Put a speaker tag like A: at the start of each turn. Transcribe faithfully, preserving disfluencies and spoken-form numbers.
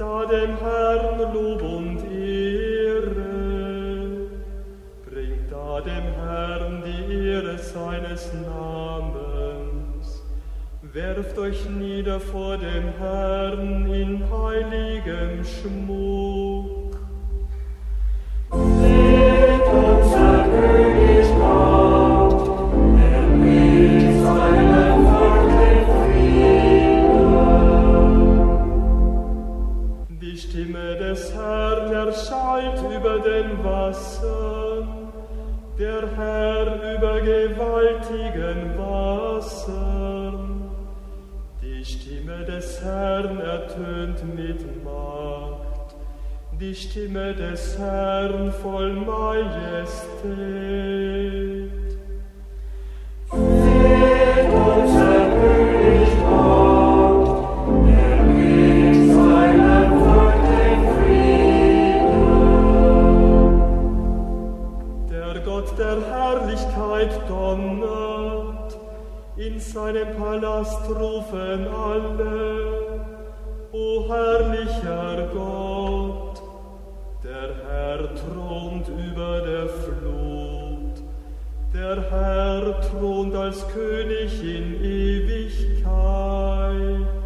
A: da dem Herrn Lob und Ehre. Bringt da dem Herrn die Ehre seines Namens. Werft euch nieder vor dem Herrn in heiligem Schmuck. Seht unser König kommt, er bringt seinem Volk den Frieden. Die Stimme des Herrn erschallt über den Wassern, der Herr über gewaltigen Wassern. Die Stimme des Herrn ertönt mit Macht, die Stimme des Herrn voll Majestät. Seht, unser König kommt, er bringt seinem Volk den Frieden. Der Gott der Herrlichkeit donnert, in seinem Palast rufen alle, o herrlicher Gott, der Herr thront über der Flut, der Herr thront als König in Ewigkeit.